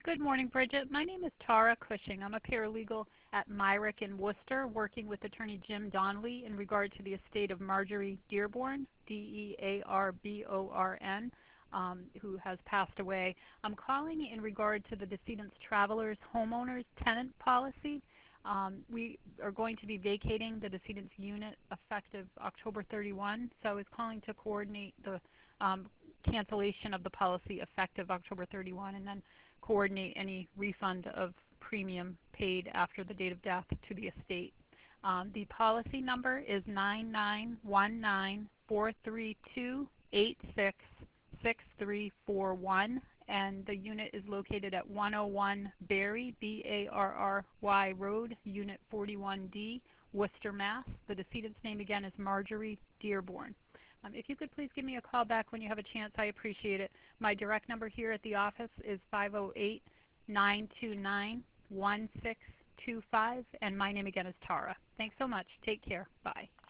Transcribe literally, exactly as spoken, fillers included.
Good morning, Bridget. My name is Tara Cushing. I'm a paralegal at Myrick in Worcester, working with Attorney Jim Donnelly in regard to the estate of Marjorie Dearborn, D E A R B O R N, um, who has passed away. I'm calling in regard to the decedent's traveler's homeowner's tenant policy. Um, we are going to be vacating the decedent's unit effective October thirty-first, so I was calling to coordinate the um, cancellation of the policy effective October thirty-first, and then coordinate any refund of premium paid after the date of death to the estate. Um, the policy number is nine nine one nine four three two eight six six three four one, and the unit is located at one oh one Barry, B A R R Y Road, Unit forty-one D, Worcester, Mass. The decedent's name again is Marjorie Dearborn. Um, if you could please give me a call back when you have a chance, I appreciate it. My direct number here at the office is five oh eight, nine two nine, one six two five, and my name again is Tara. Thanks so much. Take care. Bye.